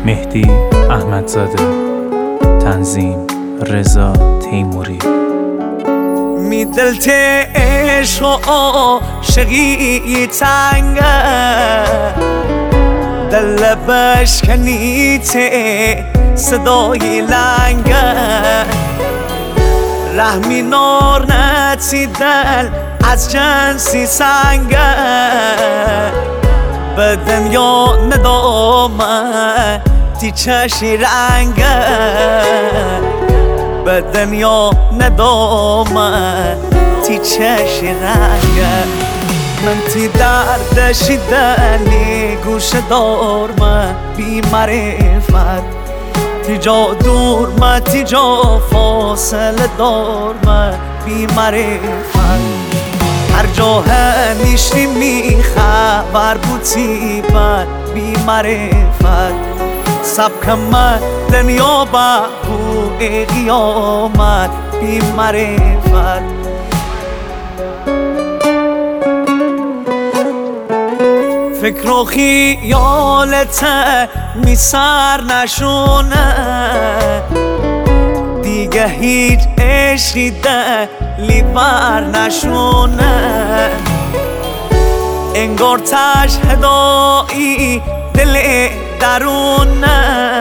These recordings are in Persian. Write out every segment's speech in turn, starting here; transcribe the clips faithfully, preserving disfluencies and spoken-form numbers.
مهدی احمدزاده، تنظیم رضا تیموری. می دلت عشق و عاشقی تنگه، دل بشکنیت صدای لنگه، رحمی نار نتی دل از جنسی سنگه، به دنیا ندامه تی چشی رنگه، به دنیا ندامه تی چشی رنگه. من تی دردشی دلی گوش دارمه بی معرفت، تی جا دورمه تی جا فاصله دارمه بی معرفت. هر جا همیشی می خبر بودی بر بی معرفت، سبکم دنیا با بوی قیامت بی معرفت. فکر و خیالت می سر نشونه، دیگه هیچ عشقی دلی بر نشونه، انگار تشهدایی دل درونه،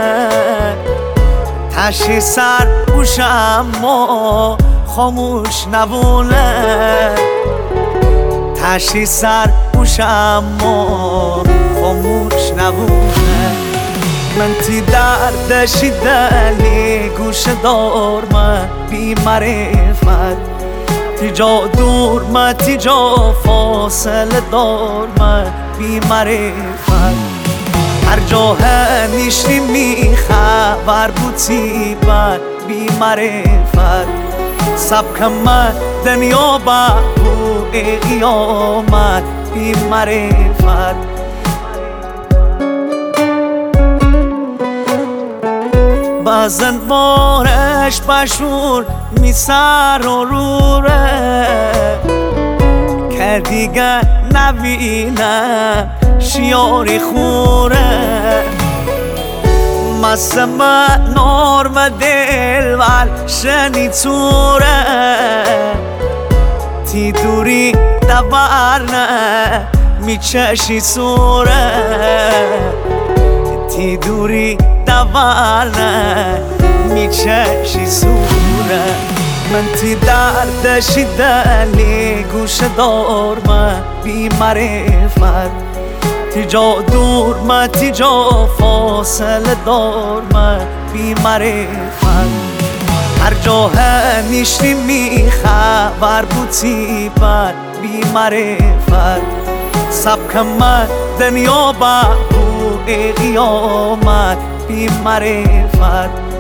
تشی سر بوشم ما خاموش نبونه، تشی سر بوشم ما خاموش نبونه. من تی دردشی دلی گوش دارمه بی معرفت، تی جا دورمه تی جا فاصله دارمه بی معرفت. هر جا همیشی می خبر بودی بر بی معرفت، سبکم دنیا با بوی قیامت بی معرفت. بازن بارش بشور می سر و روره، که دیگه نبینم شیاری خوره، مسم نارم دل ول شنی توره، تی دوری دورنه می چشی سوره، تی دوری دورنه می چشی سوره. من تی دردشی دلی گوش دارمه بی معرفت، تی جا دورمه تی جا فاصله دارمه بی معرفت. هر جا همیشی می خبر بودی بر بی معرفت، سبکم دنیا با بوی قیامت بی معرفت.